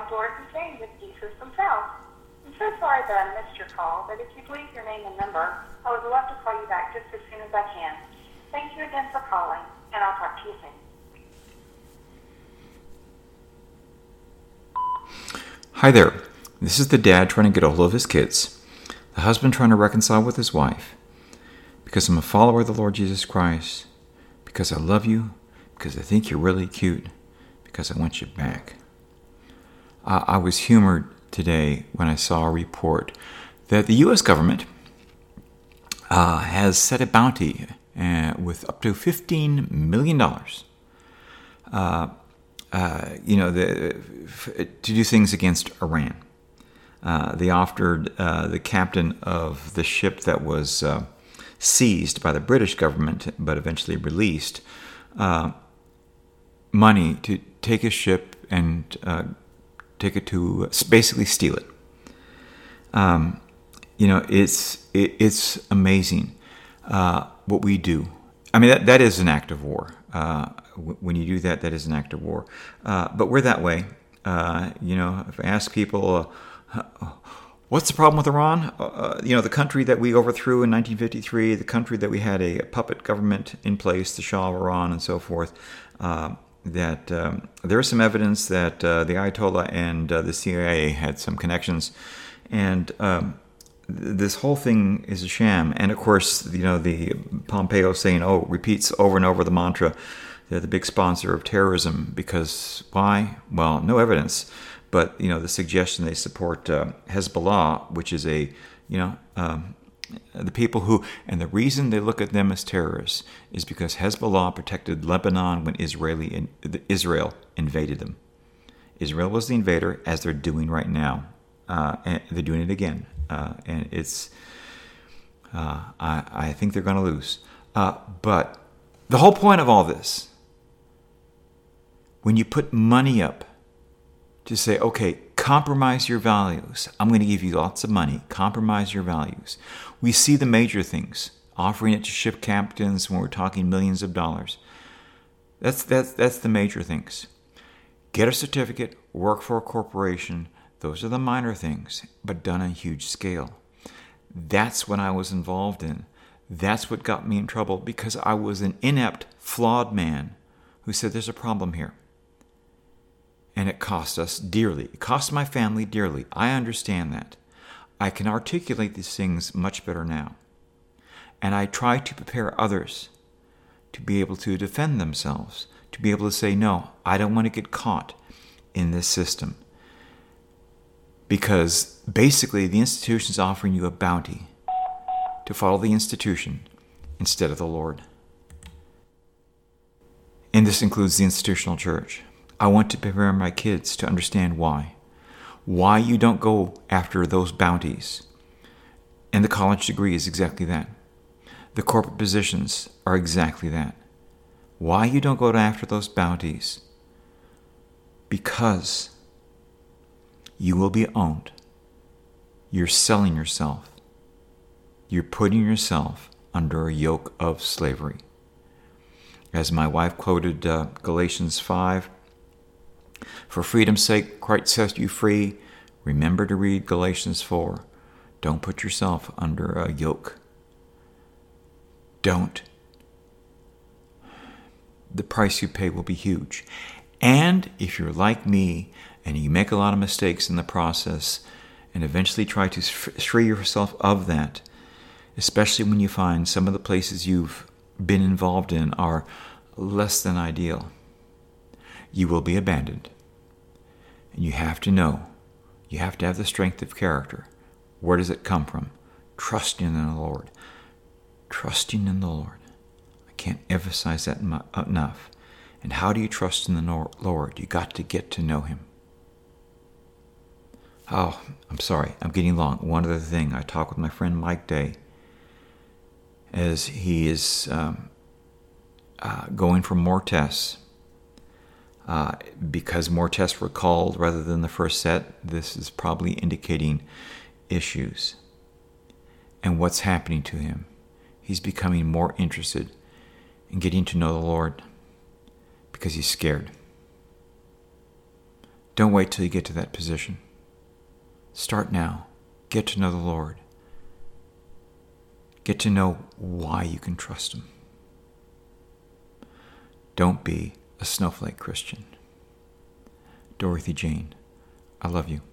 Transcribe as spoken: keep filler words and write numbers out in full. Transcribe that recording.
revolving doors and chains with Jesus themselves. I'm so sorry that I missed your call, but if you'd leave your name and number, I would love to call you back just as soon as I can. Thank you again for calling, and I'll talk to you soon. Hi there. This is the dad trying to get a hold of his kids. The husband trying to reconcile with his wife. Because I'm a follower of the Lord Jesus Christ. Because I love you. Because I think you're really cute. Because I want you back. Uh, I was humored today when I saw a report that the U S government uh, has set a bounty uh, with up to fifteen million dollars uh, uh, you know, the, f- to do things against Iran. Uh, they offered uh, the captain of the ship that was uh, seized by the British government but eventually released uh, money to take his ship and uh, take it to basically steal it. Um, you know, it's it, it's amazing uh, what we do. I mean, that, that is an act of war. Uh, w- when you do that, that is an act of war. Uh, but we're that way. Uh, you know, if I ask people, uh, what's the problem with Iran? Uh, you know, the country that we overthrew in nineteen fifty-three, the country that we had a puppet government in place, the Shah of Iran and so forth, uh, that um, there is some evidence that uh, the Ayatollah and uh, the C I A had some connections. And um, th- this whole thing is a sham. And of course, you know, the Pompeo saying, oh, repeats over and over the mantra, they're the big sponsor of terrorism. Because why? Well, no evidence. But, you know, the suggestion they support uh, Hezbollah, which is a, you know, um, the people who, and the reason they look at them as terrorists is because Hezbollah protected Lebanon when Israeli in, Israel invaded them. Israel was the invader, as they're doing right now. Uh, and they're doing it again. Uh, and it's, uh, I, I think they're going to lose. Uh, but the whole point of all this, when you put money up to say, okay, compromise your values. I'm going to give you lots of money. Compromise your values. We see the major things. Offering it to ship captains when we're talking millions of dollars. That's that's that's the major things. Get a certificate, work for a corporation. Those are the minor things, but done on a huge scale. That's what I was involved in. That's what got me in trouble because I was an inept, flawed man who said there's a problem here. And it cost us dearly. It cost my family dearly. I understand that. I can articulate these things much better now. And I try to prepare others to be able to defend themselves, to be able to say, no, I don't want to get caught in this system. Because basically the institution is offering you a bounty to follow the institution instead of the Lord. And this includes the institutional church. I want to prepare my kids to understand why. Why you don't go after those bounties. And the college degree is exactly that. The corporate positions are exactly that. Why you don't go after those bounties? Because you will be owned. You're selling yourself. You're putting yourself under a yoke of slavery. As my wife quoted uh, Galatians five, for freedom's sake, Christ set you free. Remember to read Galatians four. Don't put yourself under a yoke. Don't. The price you pay will be huge. And if you're like me and you make a lot of mistakes in the process and eventually try to free yourself of that, especially when you find some of the places you've been involved in are less than ideal, you will be abandoned. And you have to know, you have to have the strength of character. Where does it come from? Trusting in the Lord. Trusting in the Lord. I can't emphasize that enough. And how do you trust in the Lord? You got to get to know Him. Oh, I'm sorry, I'm getting long. One other thing, I talked with my friend Mike Day as he is um, uh, going for more tests. Uh, because more tests were called rather than the first set, this is probably indicating issues. And what's happening to him? He's becoming more interested in getting to know the Lord because he's scared. Don't wait till you get to that position. Start now. Get to know the Lord. Get to know why you can trust Him. Don't be a snowflake Christian. Dorothy Jane, I love you.